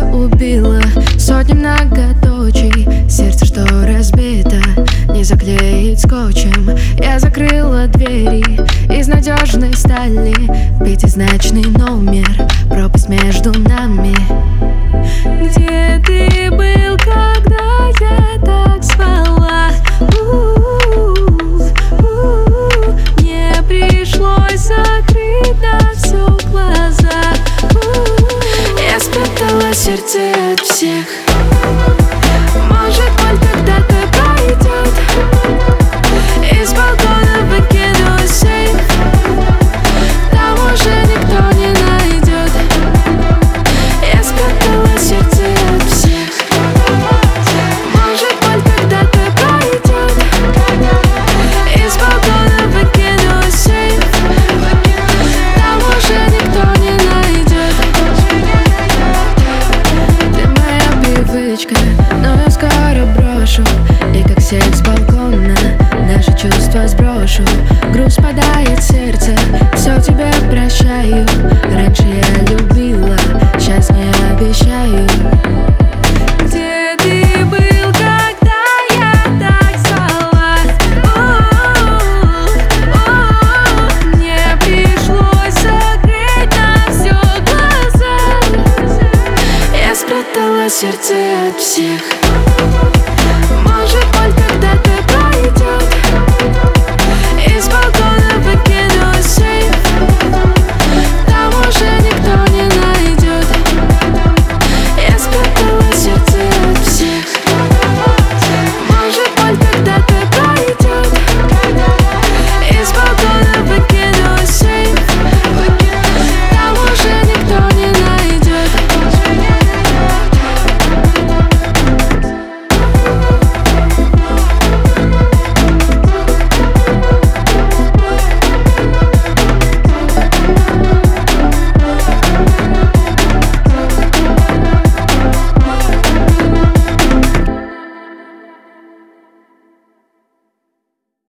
убило сотни многоточий. Сердце, что разбито, не заклеить скотчем. Я закрыла двери из надежной стали. Пятизначный номер, пропасть между нами. Где ты был, когда я так звала? Мне пришлось закрыть на всё глаза. Я спрятала сердце от всех. Может, боль когда-то пройдет. Из балкона выкину сейф. Там уже никто не найдет. Я спрятала сердце от всех. Может, боль когда-то пройдет. Из балкона выкину сейф. Там уже никто не найдет. Ты моя привычка, но я скоро брошу. И как сеть с балкона наши чувства сброшу. Груз падает в сердце, все тебе прощаю. Раньше я любила, сейчас не обещаю. Где ты был, когда я так звала? Мне пришлось закрыть на всё глаза. Я спрятала сердце от всех.